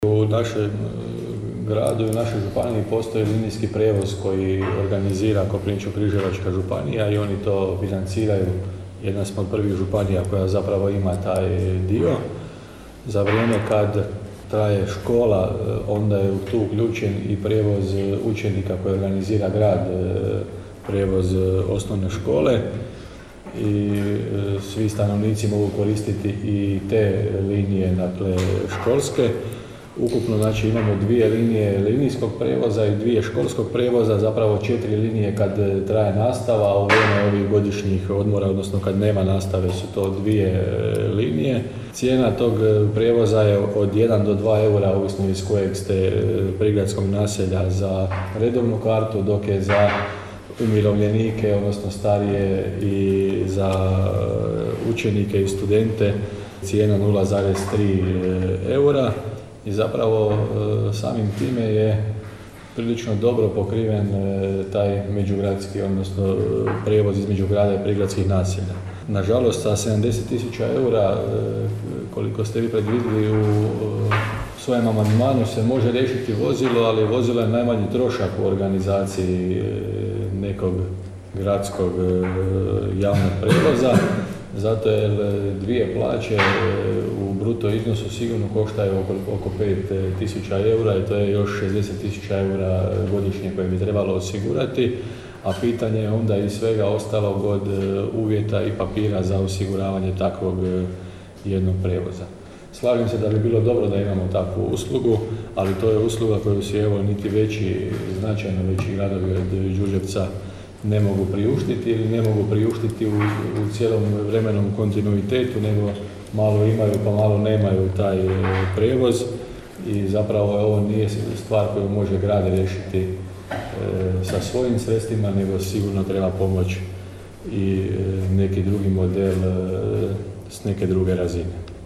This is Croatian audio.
U našem gradu i u našoj županiji postoji linijski prijevoz koji organizira Koprivničko-križevačka županija i oni to financiraju. Jedna smo od prvih županija koja zapravo ima taj dio. Za vrijeme kad traje škola, onda je tu uključen i prijevoz učenika koji organizira grad, prijevoz osnovne škole i svi stanovnici mogu koristiti i te linije, dakle školske. Ukupno znači imamo 2 linije linijskog prijevoza i 2 školskog prijevoza, zapravo 4 linije kad traje nastava, a u vrijeme ovih godišnjih odmora, odnosno kad nema nastave su to 2 linije. Cijena tog prijevoza je od 1 do 2 eura, ovisno iz kojeg ste prigradskog naselja, za redovnu kartu, dok je za umirovljenike, odnosno starije i za učenike i studente cijena 0,3 eura. I zapravo samim time je prilično dobro pokriven taj međugradski, odnosno prijevoz između grada i prigradskih naselja. Nažalost, sa 70.000 eura, koliko ste vi predvidjeli u svojem amandmanu, se može riješiti vozilo, ali vozilo je najmanji trošak u organizaciji nekog gradskog javnog prijevoza. Zato jer 2 plaće u bruto iznosu sigurno koštaju oko 5.000 eura i to je još 60.000 eura godišnje koje bi trebalo osigurati, a pitanje je onda i svega ostalog od uvjeta i papira za osiguravanje takvog jednog prijevoza. Slažem se da bi bilo dobro da imamo takvu uslugu, ali to je usluga koju si evo niti značajno veći gradovi od Đurđevca ne mogu priuštiti ili ne mogu priuštiti u cijelom vremenom kontinuitetu, nego malo imaju pa malo nemaju taj prijevoz i zapravo ovo nije stvar koju može grad riješiti sa svojim sredstvima, nego sigurno treba pomoć i neki drugi model s neke druge razine.